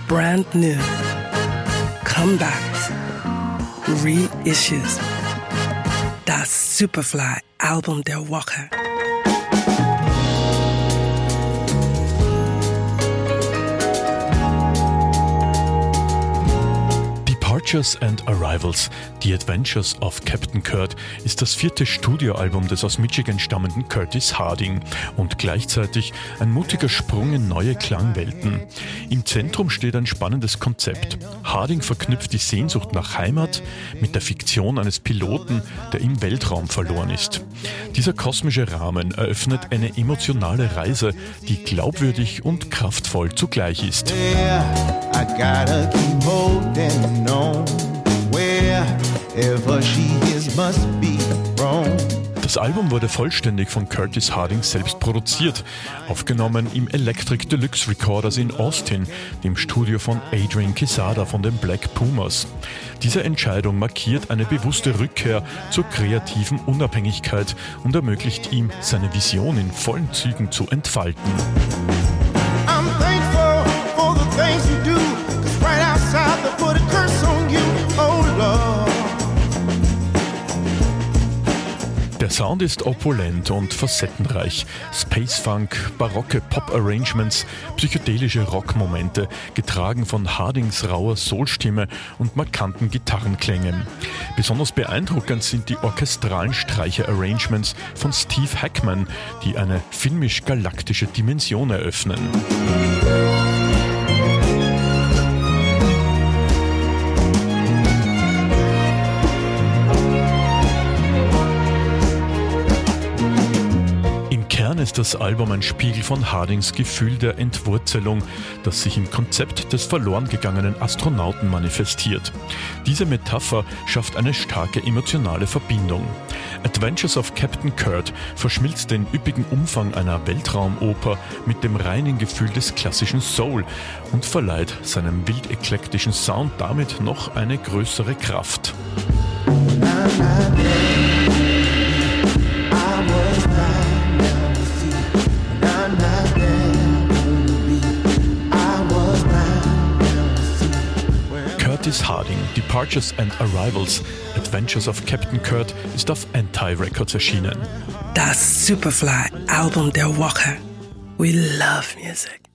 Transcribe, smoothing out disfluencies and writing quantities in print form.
brand new, comebacks, reissues. Das Superfly-Album der Woche. Departures and Arrivals, The Adventures of Captain Kurt, ist das 4. Studioalbum des aus Michigan stammenden Curtis Harding und gleichzeitig ein mutiger Sprung in neue Klangwelten. Im Zentrum steht ein spannendes Konzept. Harding verknüpft die Sehnsucht nach Heimat mit der Fiktion eines Piloten, der im Weltraum verloren ist. Dieser kosmische Rahmen eröffnet eine emotionale Reise, die glaubwürdig und kraftvoll zugleich ist. Das Album wurde vollständig von Curtis Harding selbst produziert, aufgenommen im Electric Deluxe Recorders in Austin, dem Studio von Adrian Quesada von den Black Pumas. Diese Entscheidung markiert eine bewusste Rückkehr zur kreativen Unabhängigkeit und ermöglicht ihm, seine Vision in vollen Zügen zu entfalten. I'm thankful for the things you do, 'cause right outside they put a curse on you, oh Lord. Der Sound ist opulent und facettenreich. Space-Funk, barocke Pop-Arrangements, psychedelische Rockmomente, getragen von Hardings rauer Soulstimme und markanten Gitarrenklängen. Besonders beeindruckend sind die orchestralen Streicher-Arrangements von Steve Hackman, die eine filmisch-galaktische Dimension eröffnen. Ist das Album ein Spiegel von Hardings Gefühl der Entwurzelung, das sich im Konzept des verloren gegangenen Astronauten manifestiert. Diese Metapher schafft eine starke emotionale Verbindung. Adventures of Captain Kurt verschmilzt den üppigen Umfang einer Weltraumoper mit dem reinen Gefühl des klassischen Soul und verleiht seinem wild eklektischen Sound damit noch eine größere Kraft. Curtis Harding, Departures and Arrivals, Adventures of Captain Kurt ist auf Anti Records erschienen. Das Superfly-Album der Woche. We love music.